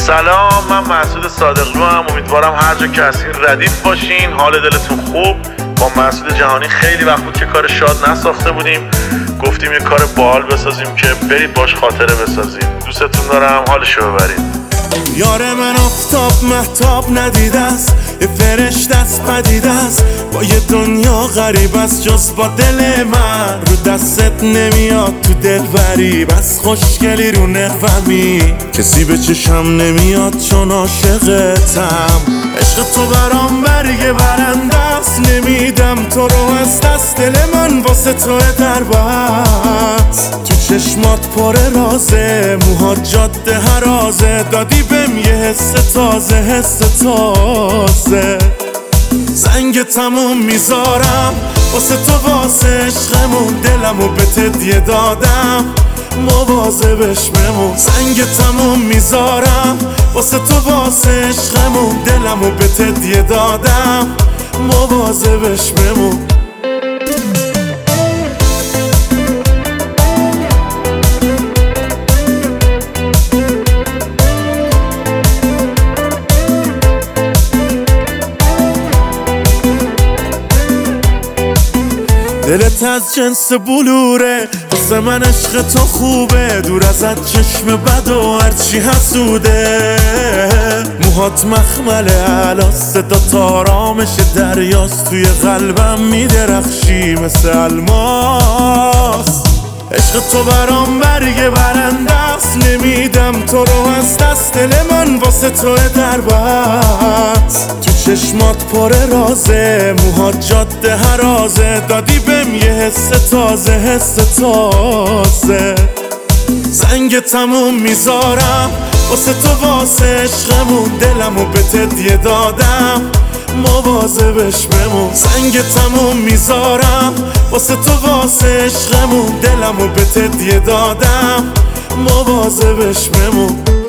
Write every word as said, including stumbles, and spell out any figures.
سلام، من مسعود صادقلو هم. امیدوارم هر جا که هستین ردیف باشین، حال دلتون خوب. با مسعود جهانی خیلی وقت بود که کار شاد نساخته بودیم، گفتیم یه کار باحال بسازیم که برید باش خاطره بسازید. دوستتون دارم، حالشو ببرید. یار من آفتاب مهتاب ندیده است، یه فرشته است پدیده است، با یه دنیا غریب است جز با دل من. رو دستت نمیاد تو دلبری، بس خوشگلی رو نقومی، کسی به چشم نمیاد چون عاشقتم. عشق تو برام برگ برنده است، نمیدم تو رو از دست. دل من واسه تو در بست، تو چشمات پر رازه، موهات جاده هرازه، دادی بهم یه حس تازه، حس تازه. زنگ تموم میذارم واسه تو، واسه عشقمون، دلمو به تدیه دادم، مواظبش بمون. زنگ تموم میذارم واسه تو، واسه عشقمون، دلمو به تدیه دادم، مواظبش بمون. دلت از جنس بلوره، واسه من عشق تو خوبه، دور ازت چشم بد و هرچی حسوده. موهات مخمله علا، صدا تارامش دریاست، توی قلبم میدرخشی مثل الماس. عشق تو برام برگ برنده است، نمیدم تو رو از دست. دل من واسه تو در بست، تو چشمات پر رازه، موهات جاده هرازه، دادی بهم یه حس تازه، حس تازه. زنگ تموم میذارم واسه تو، واسه عشقمون، دلمو به تدیه دادم، مواظبش بمون. زنگ تموم میذارم واسه تو، واسه عشقمون، دلمو به تدیه دادم، مواظبش بمون.